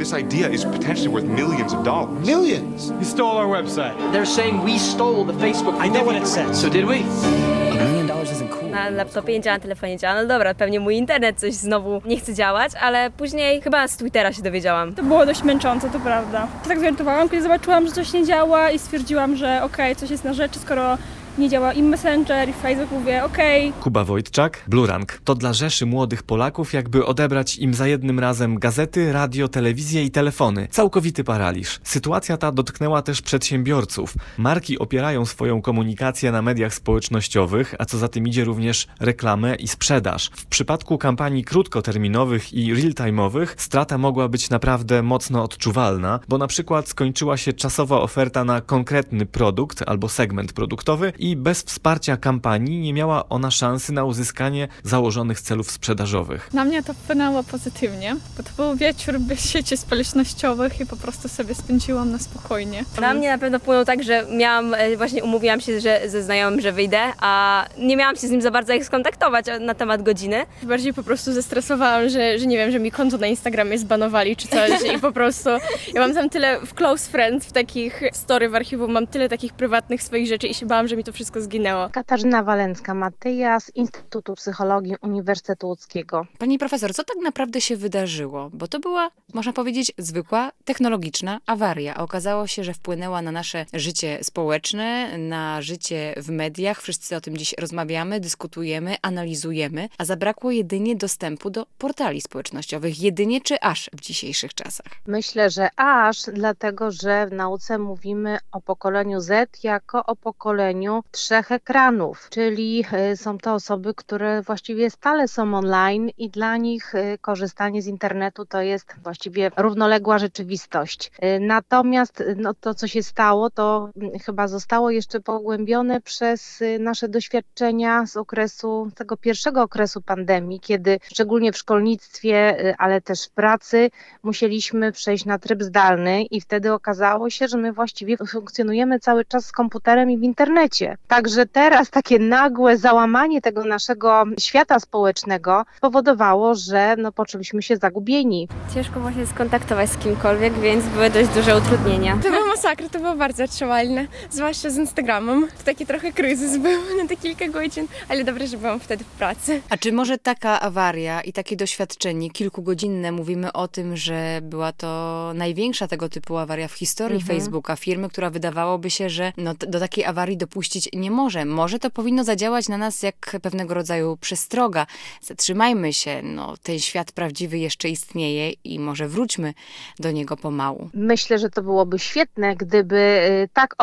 this idea is potentially worth millions of dollars. Millions? He stole our website. They're saying we stole the Facebook. I know what it says. So did we? $1 million isn't cool. Na laptopie nie działa, na telefonie działa. No dobra, pewnie mój internet coś znowu nie chce działać, ale później chyba z Twittera się dowiedziałam. To było dość męczące, to prawda. To tak zorientowałam, kiedy zobaczyłam, że coś nie działa i stwierdziłam, że okej, coś jest na rzeczy, skoro nie działa i Messenger, i Facebook, mówię okej. Kuba Wojtczak, Blurank. To dla rzeszy młodych Polaków jakby odebrać im za jednym razem gazety, radio, telewizję i telefony. Całkowity paraliż. Sytuacja ta dotknęła też przedsiębiorców. Marki opierają swoją komunikację na mediach społecznościowych, a co za tym idzie również reklamę i sprzedaż. W przypadku kampanii krótkoterminowych i real-time'owych strata mogła być naprawdę mocno odczuwalna, bo na przykład skończyła się czasowa oferta na konkretny produkt albo segment produktowy i bez wsparcia kampanii nie miała ona szansy na uzyskanie założonych celów sprzedażowych. Na mnie to wpłynęło pozytywnie, bo to był wieczór bez sieci społecznościowych i po prostu sobie spędziłam na spokojnie. Na mnie na pewno wpłynął tak, że właśnie umówiłam się ze znajomym, że wyjdę, a nie miałam się z nim za bardzo jak skontaktować na temat godziny. Bardziej po prostu zestresowałam, że nie wiem, że mi konto na Instagramie zbanowali czy coś i po prostu ja mam tam tyle w close friends, w takich story w archiwum, mam tyle takich prywatnych swoich rzeczy i się bałam, że mi to wszystko zginęło. Katarzyna Walencka-Matyja z Instytutu Psychologii Uniwersytetu Łódzkiego. Pani profesor, co tak naprawdę się wydarzyło? Bo to była, można powiedzieć, zwykła technologiczna awaria. A okazało się, że wpłynęła na nasze życie społeczne, na życie w mediach. Wszyscy o tym dziś rozmawiamy, dyskutujemy, analizujemy, a zabrakło jedynie dostępu do portali społecznościowych. Jedynie czy aż w dzisiejszych czasach? Myślę, że aż dlatego, że w nauce mówimy o pokoleniu Z jako o pokoleniu 3 ekranów, czyli są to osoby, które właściwie stale są online i dla nich korzystanie z internetu to jest właściwie równoległa rzeczywistość. Natomiast to, co się stało, to chyba zostało jeszcze pogłębione przez nasze doświadczenia z tego pierwszego okresu pandemii, kiedy szczególnie w szkolnictwie, ale też w pracy musieliśmy przejść na tryb zdalny i wtedy okazało się, że my właściwie funkcjonujemy cały czas z komputerem i w internecie. Także teraz takie nagłe załamanie tego naszego świata społecznego spowodowało, że poczuliśmy się zagubieni. Ciężko właśnie skontaktować z kimkolwiek, więc były dość duże utrudnienia. To była masakra, to było bardzo odczuwalne, zwłaszcza z Instagramem. To taki trochę kryzys był na te kilka godzin, ale dobrze, że byłam wtedy w pracy. A czy może taka awaria i takie doświadczenie kilkugodzinne, mówimy o tym, że była to największa tego typu awaria w historii Facebooka, firmy, która wydawałoby się, że do takiej awarii dopuścić nie może. Może to powinno zadziałać na nas jak pewnego rodzaju przestroga. Zatrzymajmy się, ten świat prawdziwy jeszcze istnieje i może wróćmy do niego pomału. Myślę, że to byłoby świetne, gdyby tak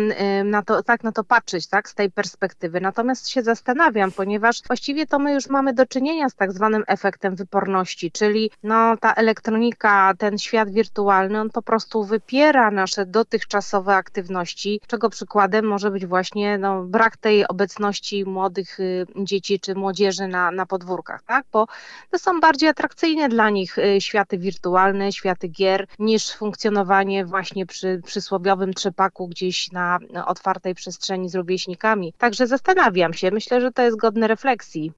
na to patrzeć, tak, z tej perspektywy. Natomiast się zastanawiam, ponieważ właściwie to my już mamy do czynienia z tak zwanym efektem wyporności, czyli ta elektronika, ten świat wirtualny, on po prostu wypiera nasze dotychczasowe aktywności, czego przykładem może być właśnie brak tej obecności młodych dzieci czy młodzieży na podwórkach, tak? Bo to są bardziej atrakcyjne dla nich światy wirtualne, światy gier, niż funkcjonowanie właśnie przy przysłowiowym trzepaku gdzieś na otwartej przestrzeni z rówieśnikami. Także zastanawiam się, myślę, że to jest godne refleksji.